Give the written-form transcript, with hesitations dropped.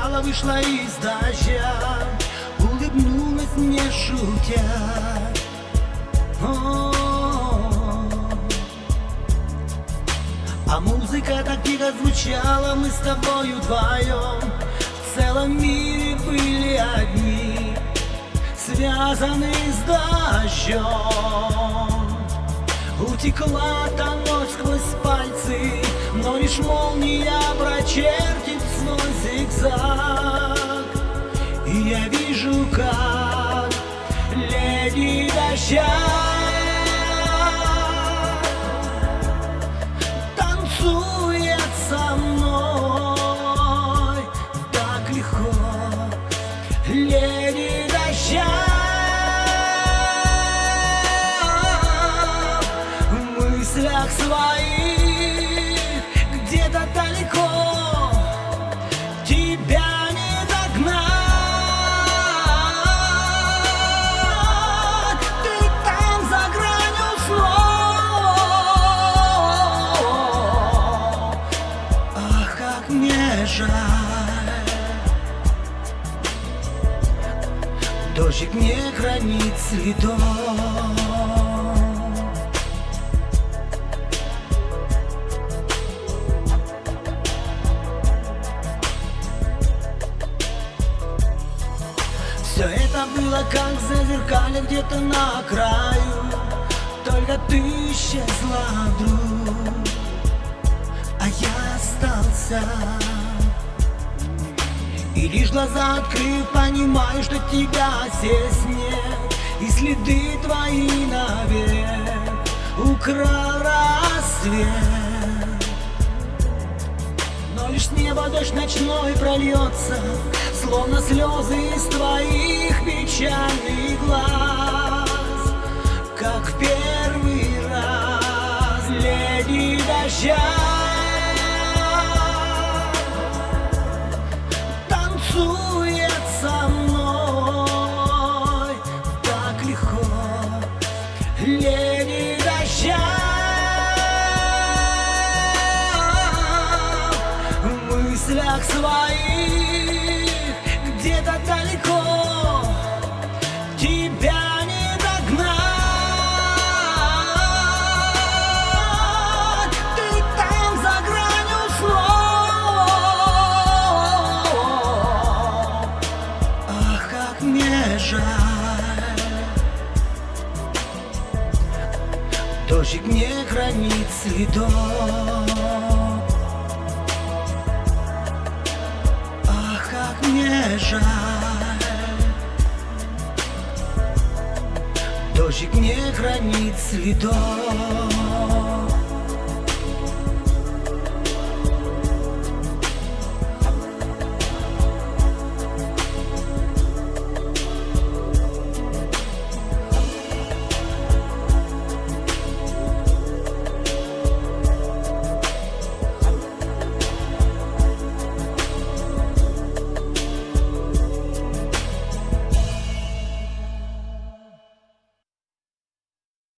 звучала, вышла из дождя, улыбнулась мне шутя. А музыка так тихо звучала, мы с тобою вдвоем в целом мире были одни, связаны с дождем. Утекла та ночь сквозь пальцы, но лишь молния прочертит свой зигзаг. И я вижу, как леди дождя танцует со мной так легко. Леди дождя в мыслях своих где-то далеко, тебя не догнать. Ты там за гранью снов. Ах, как мне жаль, дождик не хранит следов. Все это было как зазеркалье где-то на краю, только ты исчезла вдруг, а я остался. И лишь глаза открыв, понимаю, что тебя здесь нет, и следы твои навек украл рассвет. Но лишь с неба дождь ночной прольется, словно слезы из твоих печальных глаз, как в первый раз. Леди дождя танцует со мной так легко. Леди дождя в мыслях своих где-то далеко, тебя не догнать. Ты там за гранью снов. Ах, как мне жаль, дождик не хранит следов. Как мне жаль, дождик не хранит следов.